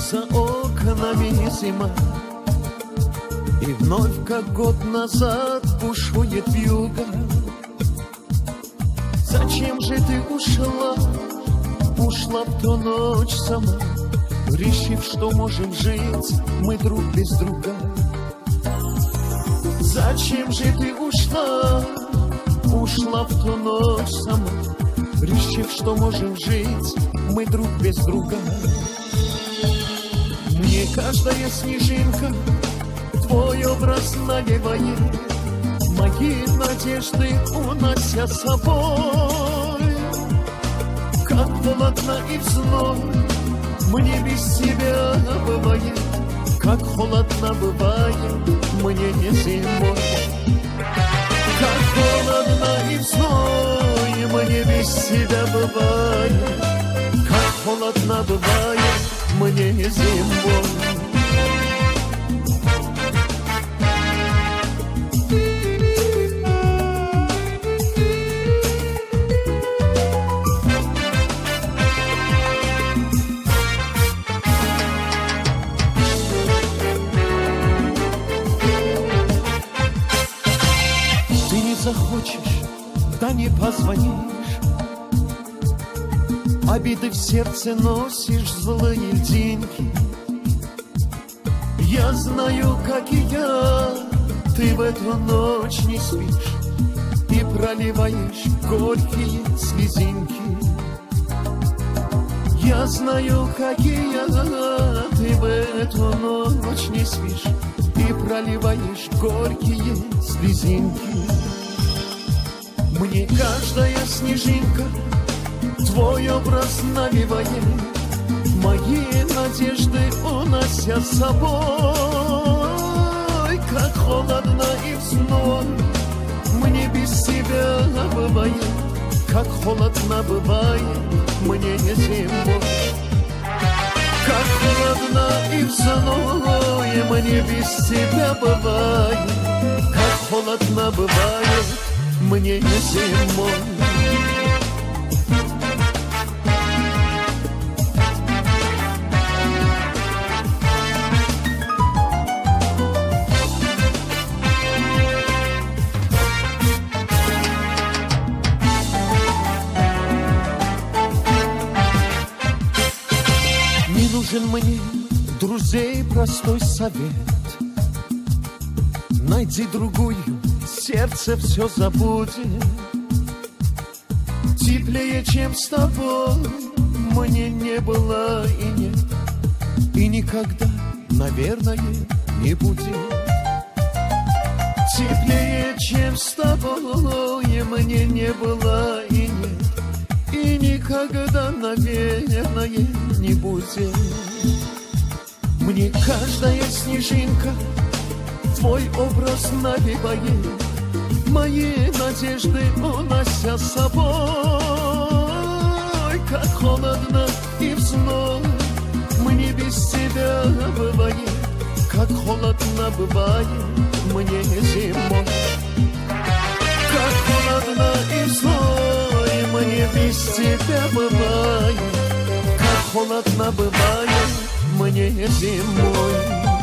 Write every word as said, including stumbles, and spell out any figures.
За окнами зима, и вновь, как год назад, бушует вьюга. Зачем же ты ушла, ушла в ту ночь сама, решив, что можем жить мы друг без друга? Зачем же ты ушла, ушла в ту ночь сама, решив, что можем жить мы друг без друга? Мне каждая снежинка твой образ навевает, мои надежды унося с собой. Как холодно и зной мне без тебя бывает, как холодно бывает мне не зимой. Как холодно и зной мне без тебя бывает, как холодно бывает мне не зимой. Захочешь, да не позвонишь, обиды в сердце носишь, злые деньги. Я знаю, как и я, ты в эту ночь не спишь и проливаешь горькие слезинки. Я знаю, как и я, ты в эту ночь не спишь и проливаешь горькие слезинки. Мне каждая снежинка твой образ навевает, мои надежды унося с собой. Как холодно и в зной мне без тебя бывает, как холодно бывает мне не зимой. Как холодно и в зной мне без тебя бывает, как холодно бывает мне не зимой. Не нужен мне друзей простой совет, найди другую, сердце все забудет. Теплее, чем с тобой, мне не было и нет, и никогда, наверное, не будет. Теплее, чем с тобой, мне не было и нет, и никогда, наверное, не будет. Мне каждая снежинка твой образ навевает, мои надежды унося с собой. Как холодно и в зной мне без тебя бывает, как холодно бывает мне зимой. Как холодно и в зной мне без тебя бывает, как холодно бывает мне зимой.